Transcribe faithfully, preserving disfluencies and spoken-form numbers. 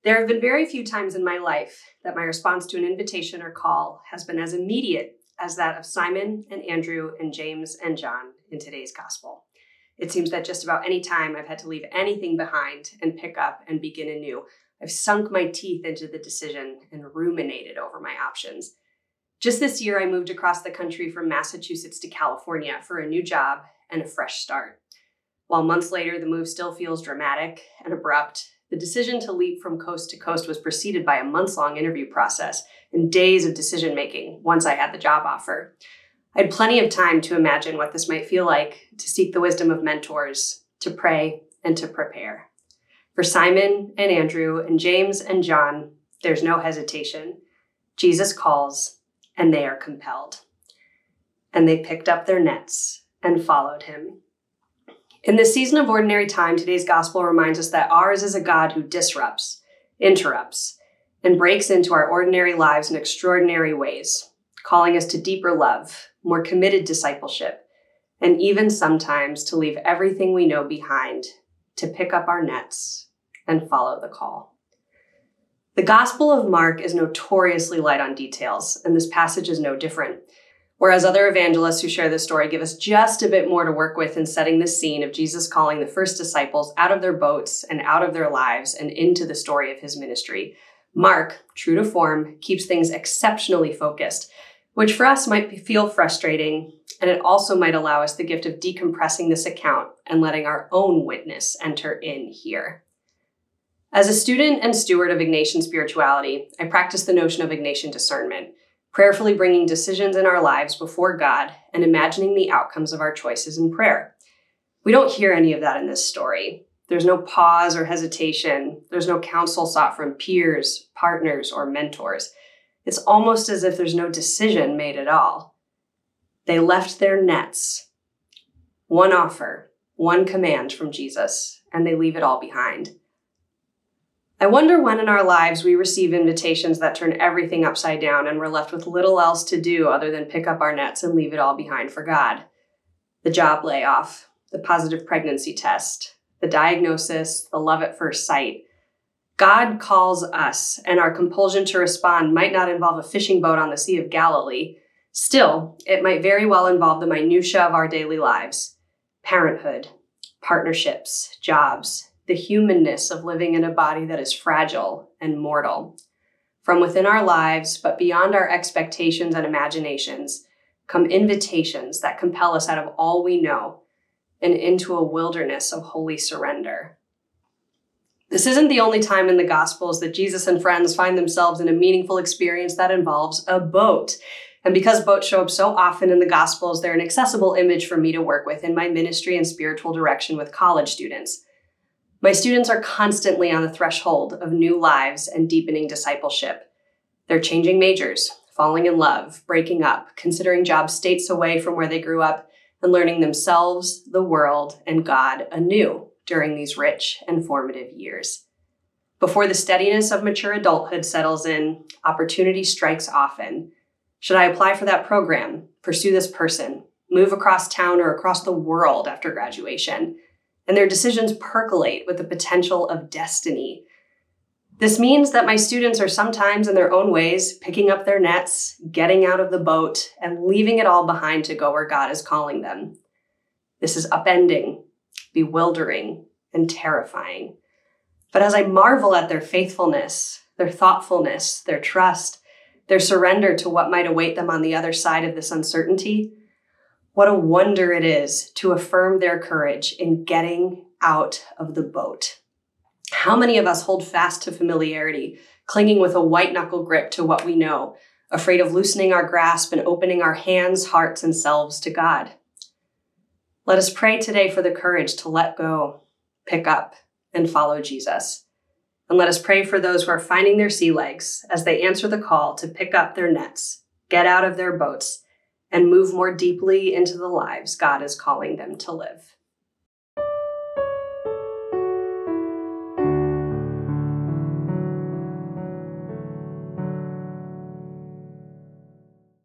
There have been very few times in my life that my response to an invitation or call has been as immediate as that of Simon and Andrew and James and John in today's gospel. It seems that just about any time I've had to leave anything behind and pick up and begin anew, I've sunk my teeth into the decision and ruminated over my options. Just this year, I moved across the country from Massachusetts to California for a new job and a fresh start. While months later, the move still feels dramatic and abrupt, the decision to leap from coast to coast was preceded by a months-long interview process and days of decision-making once I had the job offer. I had plenty of time to imagine what this might feel like, to seek the wisdom of mentors, to pray, and to prepare. For Simon and Andrew and James and John, there's no hesitation. Jesus calls, and they are compelled. And they picked up their nets and followed him. In this season of ordinary time, today's gospel reminds us that ours is a God who disrupts, interrupts, and breaks into our ordinary lives in extraordinary ways, calling us to deeper love, more committed discipleship, and even sometimes to leave everything we know behind, to pick up our nets and follow the call. The Gospel of Mark is notoriously light on details, and this passage is no different. Whereas other evangelists who share this story give us just a bit more to work with in setting the scene of Jesus calling the first disciples out of their boats and out of their lives and into the story of his ministry, Mark, true to form, keeps things exceptionally focused, which for us might feel frustrating, and it also might allow us the gift of decompressing this account and letting our own witness enter in here. As a student and steward of Ignatian spirituality, I practice the notion of Ignatian discernment, prayerfully bringing decisions in our lives before God and imagining the outcomes of our choices in prayer. We don't hear any of that in this story. There's no pause or hesitation. There's no counsel sought from peers, partners, or mentors. It's almost as if there's no decision made at all. They left their nets. One offer, one command from Jesus, and they leave it all behind. I wonder when in our lives we receive invitations that turn everything upside down and we're left with little else to do other than pick up our nets and leave it all behind for God. The job layoff, the positive pregnancy test, the diagnosis, the love at first sight. God calls us, and our compulsion to respond might not involve a fishing boat on the Sea of Galilee. Still, it might very well involve the minutiae of our daily lives: parenthood, partnerships, jobs, the humanness of living in a body that is fragile and mortal. From within our lives, but beyond our expectations and imaginations, come invitations that compel us out of all we know and into a wilderness of holy surrender. This isn't the only time in the Gospels that Jesus and friends find themselves in a meaningful experience that involves a boat. And because boats show up so often in the Gospels, they're an accessible image for me to work with in my ministry and spiritual direction with college students. My students are constantly on the threshold of new lives and deepening discipleship. They're changing majors, falling in love, breaking up, considering jobs states away from where they grew up, and learning themselves, the world, and God anew during these rich and formative years. Before the steadiness of mature adulthood settles in, opportunity strikes often. Should I apply for that program, pursue this person, move across town or across the world after graduation? And their decisions percolate with the potential of destiny. This means that my students are sometimes in their own ways picking up their nets, getting out of the boat, and leaving it all behind to go where God is calling them. This is upending, bewildering, and terrifying. But as I marvel at their faithfulness, their thoughtfulness, their trust, their surrender to what might await them on the other side of this uncertainty, what a wonder it is to affirm their courage in getting out of the boat. How many of us hold fast to familiarity, clinging with a white-knuckle grip to what we know, afraid of loosening our grasp and opening our hands, hearts, and selves to God? Let us pray today for the courage to let go, pick up, and follow Jesus. And let us pray for those who are finding their sea legs as they answer the call to pick up their nets, get out of their boats, and move more deeply into the lives God is calling them to live.